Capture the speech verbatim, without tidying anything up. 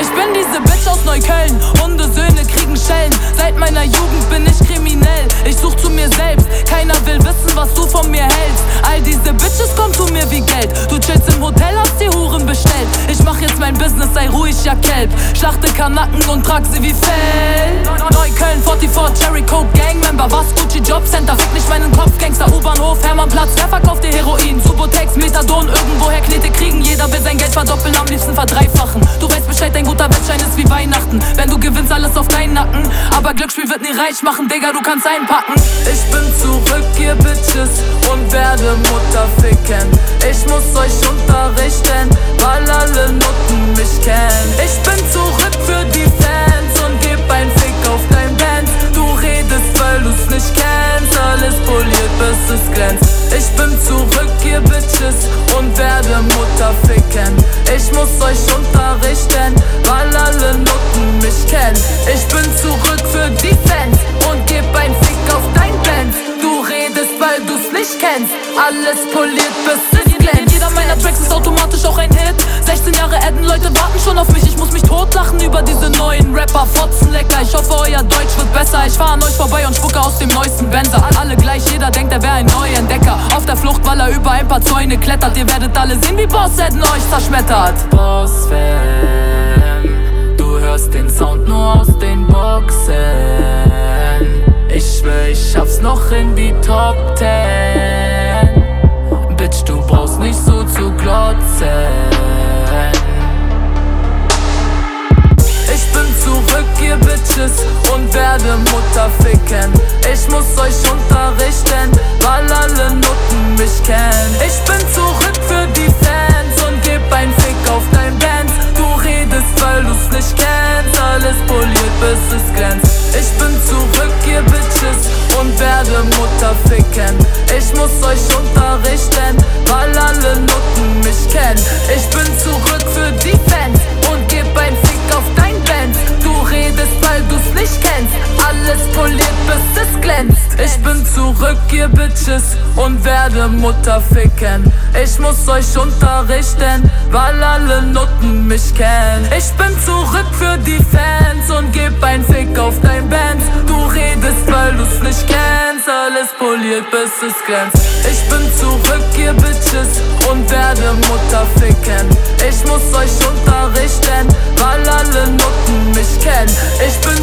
Ich bin diese Bitch aus Neukölln, Hundesöhne kriegen Schellen. Seit meiner Jugend bin ich kriminell, ich such zu mir selbst. Keiner will wissen, was du von mir hältst. All diese Bitches kommen zu mir wie Geld. Du chillst im Hotel, hast die Huren bestellt. Ich mach jetzt mein Business, sei ruhig, ja Kelb. Schlachte Kanaken und trag sie wie Fell. Neukölln, vierundvierzig, Cherry Coke, Gangmember. Was Gucci Jobcenter, fick nicht meinen Kopf. Gangster, U-Bahnhof, Hermannplatz. Wer verkauft dir Heroin? Subotex, Methadon, irgendwoher Knete kriegen. Jeder will sein Geld verdoppeln, am liebsten verdreifachen. Du weißt Bescheid, dein guter Wettschein ist wie Weihnachten. Wenn du gewinnst, alles auf deinen Nacken. Aber Glücksspiel wird nie reich machen, Digga, du kannst einpacken. Ich bin zurück, ihr Bitches, und werde Mutter ficken. Ich muss euch unterrichten, weil alle Nutten mich kennen. Ich bin zurück für die Fans und geb ein Fick auf dein Band. Du redest, weil du's nicht kennst, alles poliert, bis es glänzt. Ich bin zurück, ihr Bitches, und werde Mutter ficken. Ich muss euch unterrichten, weil alle Nutten mich kennen. Ich bin zurück für die Fans und geb ein Fick auf dein Band. Du redest, weil du's nicht kennst, alles poliert, bis es glänzt. Jeder meiner Tracks ist automatisch auch ein Hit. sechzehn Jahre adden, Leute warten schon auf mich. Ich muss mich totlachen über diese neuen Rapper. Fotzen lecker, ich hoffe euer Deutsch wird besser. Ich fahr an euch vorbei und spucke aus dem neuesten Benzer. Alle gleich, jeder denkt, er wär ein Neuentdecker. Auf der Flucht, weil er über ein paar Zäune klettert. Ihr werdet alle sehen, wie Boss hätten euch zerschmettert. Boss-Fam, du hörst den Sound nur aus den Boxen. Ich schwör, ich schaff's noch in die Top Ten. Bitch, du brauchst nicht so zu glotzen. Ich bin zurück, ihr Bitches, und werde Mutter ficken. Ich muss euch unterrichten, weil alle Nutten mich kennen. Ich bin zurück für die Fans und geb ein Fick auf dein Band. Du redest, weil du's nicht kennst, alles poliert, bis es glänzt. Ich bin zurück, ihr Bitches, und werde Mutter ficken. Ich muss euch unterrichten, weil alle Nutten mich kennen. Ich bin zurück für die Fans und geb ein Fick auf dein Band. Du redest, weil du's nicht kennst, alles poliert, bis es glänzt. Ich bin zurück, ihr Bitches, und werde Mutter ficken. Ich muss euch unterrichten, weil alle Nutten mich kennen. Ich bin zurück für die Fans und geb ein Fick auf dein Band. Du redest, weil du's nicht kennst, alles poliert, bis es glänzt. Ich bin zurück, ihr Bitches, und werde Mutter ficken. Ich muss euch unterrichten, weil alle Nutten mich kennen. Ich bin